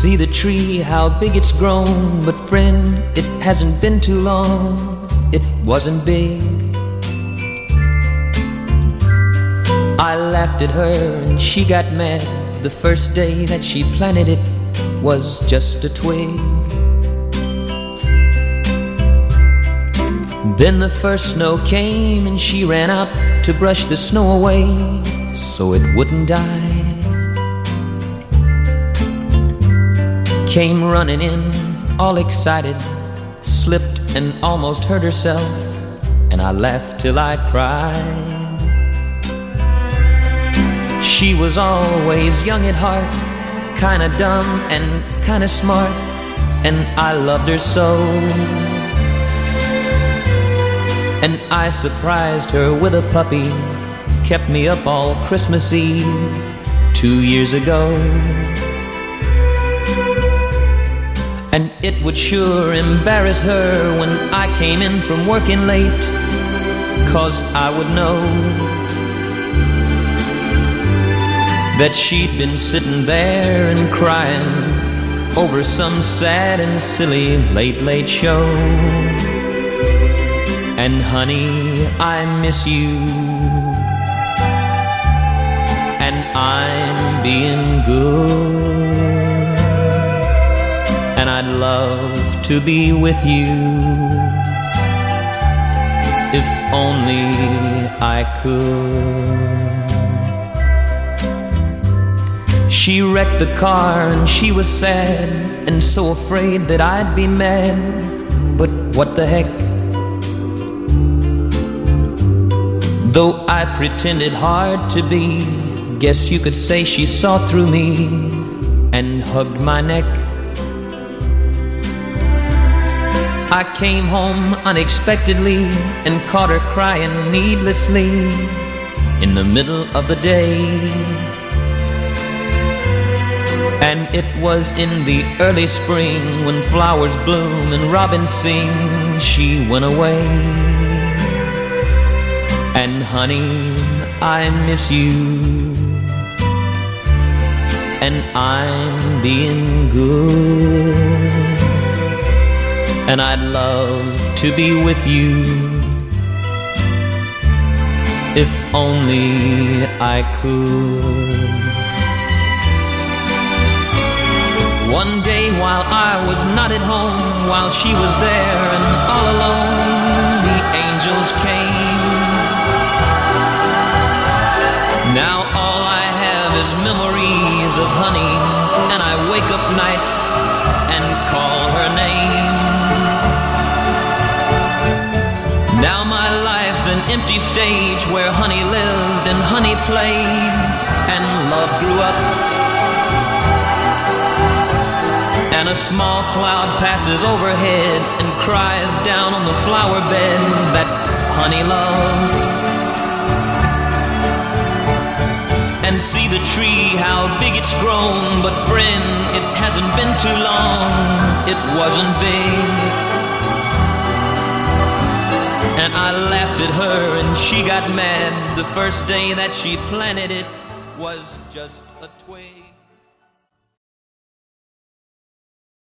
See the tree, how big it's grown. But friend, it hasn't been too long. It wasn't big. I laughed at her and she got mad. The first day that she planted it was just a twig. Then the first snow came and she ran out to brush the snow away so it wouldn't die. Came running in, all excited, slipped and almost hurt herself, and I laughed till I cried. She was always young at heart, kinda dumb and kinda smart, and I loved her so. And I surprised her with a puppy, kept me up all Christmas Eve 2 years ago. And it would sure embarrass her when I came in from working late, 'cause I would know that she'd been sitting there and crying over some sad and silly late show. And honey, I miss you, and I'm being good, and I'd love to be with you if only I could. She wrecked the car and she was sad and so afraid that I'd be mad, but what the heck? Though I pretended hard to be, guess you could say she saw through me and hugged my neck. I came home unexpectedly and caught her crying needlessly in the middle of the day. And it was in the early spring when flowers bloom and robins sing, she went away. And honey, I miss you, and I'm being good, and I'd love to be with you if only I could. One day while I was not at home, while she was there and all alone, the angels came. Now all I have is memories of honey, and I wake up nights and call her name. Now my life's an empty stage where honey lived and honey played and love grew up. And a small cloud passes overhead and cries down on the flower bed that honey loved. And see the tree, how big it's grown. But friend, it hasn't been too long. It wasn't big. And I laughed at her and she got mad. The first day that she planted it was just a twig.